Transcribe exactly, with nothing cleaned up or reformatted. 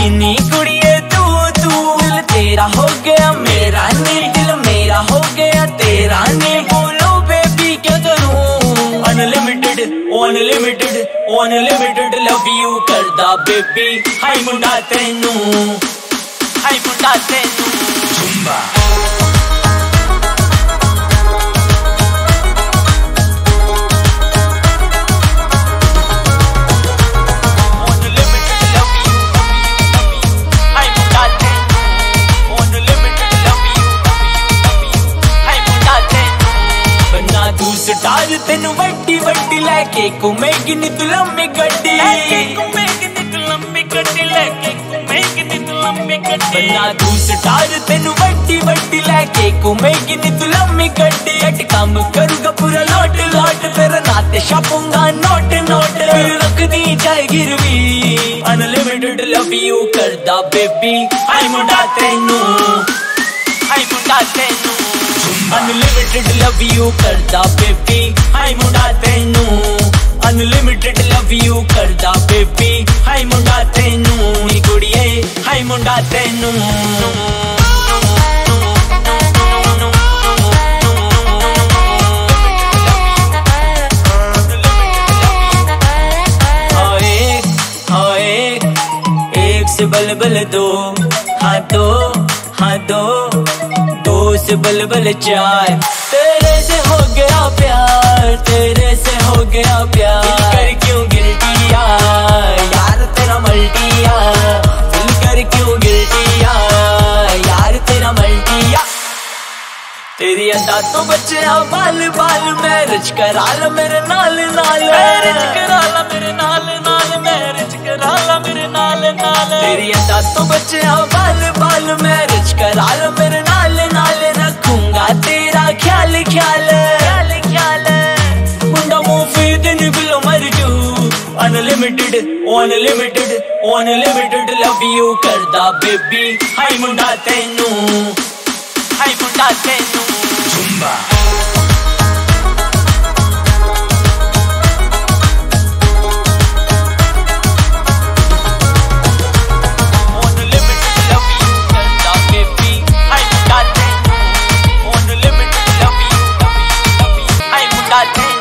नी कुड़िए तू तू, दिल तेरा हो गया मेरा नी, दिल मेरा हो गया तेरा नी। बोलो बेबी क्या करूं, unlimited unlimited unlimited love you करदा बेबी, हाय मुंडा तेनू, हाय मुंडा तेनू। झुंबा स्टार तेनू वड्डी वड्डी लैके घूमेगी नी तू लम्मी गड्डी, घूमेगी नी तू लम्मी गड्डी लैके घूमेगी नी तू लम्मी गड्डी। बन्ना तू स्टार तेनू वड्डी वड्डी लैके घूमेगी नी तू लम्मी गड्डी। अट काम करूंगा पूरा लौट लौट, फिर नाते छापूंगा नोट नोट, फिर रख दी जाए गिरवी। अनलिमिटेड लव यू करदा बेबी, हाय मुंडा तेनू, हाय मुंडा तेनू। अनलिमिटेड लव यू करदा बेबी, हाय मुंडा तेनू, अनलिमिटेड लव यू करदा बेबी, हाय मुंडा तेनू। नी कुड़िए हाय मुंडा तेनू। हाँ एक हाँ एक एक से बल बल दो, हाँ दो हाँ दो, दो से बल बल चार। तेरे से हो गया प्यार, तेरे से हो गया प्यार। दिल कर क्यों गिल्टी यार, यार तेरा मल्टी यार। दिल कर क्यों गिल्टी यार, यार तेरा मल्टी यार। तेरी अदा तो बच्चे बाल बाल, मैरिज करा ला मेरे नाल नाल, मैरिज करा ला मेरे नाल नाल, मैरिज करा ला मेरे नाल नाल। तेरी अदा तो बच्चे बाल बाल, मैरिज करा ला मेरे नाल नाल। रखूंगा तेरा ख्याल ख्याल ख्याल ख्याल, मुंडा मुफीद नी बिलो मर जू। Unlimited unlimited unlimited love you करदा बेबी, हाय मुंडा तेनू, हाय मुंडा तेनू। झुंबा अनलिमिटेड लव यू करदा बेबी, हाय मुंडा तेनू, अनलिमिटेड लव यू, हाय मुंडा तेनू।